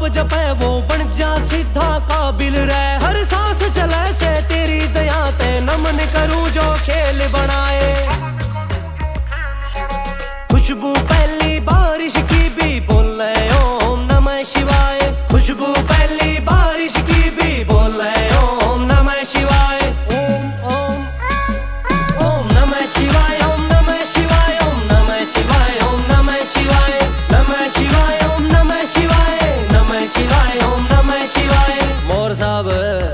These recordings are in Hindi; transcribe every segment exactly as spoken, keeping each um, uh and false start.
जपे वो बन जा सीधा काबिल रहे। हर सांस चले से तेरी दया ते नमन करूं जो खेल बनाए। खुशबू पहली बारिश की भी बोले ओम नमः शिवाय। खुशबू पहली बारिश की भी बोले ओम नमः शिवाय। ओम ओम ओम नमः शिवाय। ओम नमः शिवाय। ओम नमः शिवाय। ओम नमः शिवाय। नमः शिवाय। ओम नमः शिवाय। नमः शिवाय। ओम नमः शिवाय। मोर साहब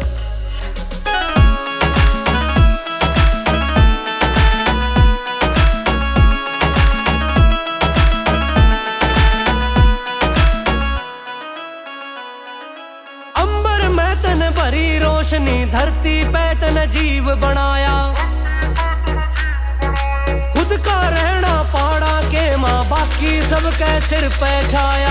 भरी रोशनी धरती पे तन जीव बनाया। खुद का रहना पहाड़ा के माँ बाकी सबके सिर पे छाया।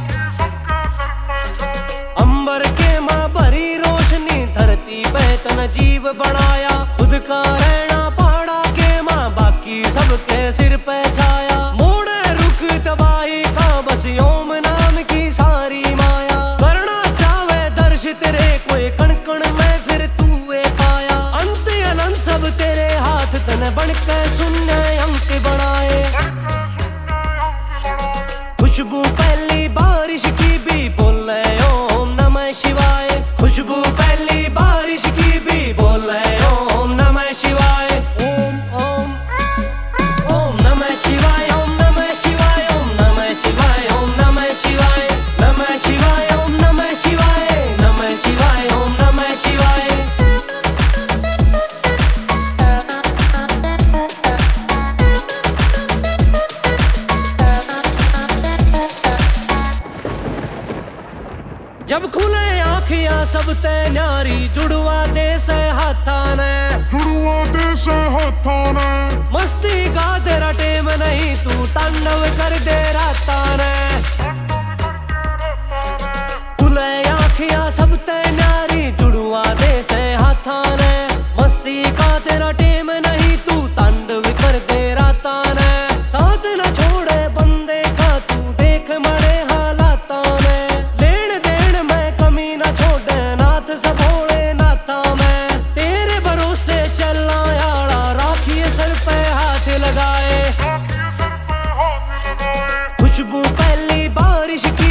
अंबर के माँ भरी रोशनी धरती पे तन जीव बनाया। खुद का रहना पहाड़ा के माँ बाकी सबके सिर पे छाया। मोड़े रुख तबाही का बस ओम नाम की सारी माया। करना चाहे दर्श तेरे कोई कण कण में फिर तू एक आया। अंत अनंत सब तेरे हाथ तन बन के शून्य अंक बनाए। खुशबू पहली बारिश की भी बोले ओम नमः शिवाय। खुशबू पहली बारिश की भी बोले ओम नमः शिवाय। ओम ओम ओम नमः शिवाय। ओम नमः शिवाय। ओम नमः शिवाय। ओम नमः शिवाय। नमः शिवाय। ओम नमः शिवाय। नमः शिवाय। ओम नमः शिवाय। जब खुले आँखियाँ सब ते न्यारी जुड़वा दे से हाथा ने। जुड़वा दे से हाथा ने। मस्ती का तेरा टेम नहीं तू तांडव कर दे राता ने। खुले आँखियाँ सब ते न्यारी जुड़वा दे से हाथा ने। मस्ती का तेरा टेम नहीं तू तांडव कर दे राता ने। साथ न छोड़े बंदे का तू देख मरे हालाता ने। लेन देन में कमी न छोड़े नाथ सब भोले नाथा में। तेरे भरोसे चलना यारा राखिए सर पे हाथ लगाए। खुशबू पहली बारिश की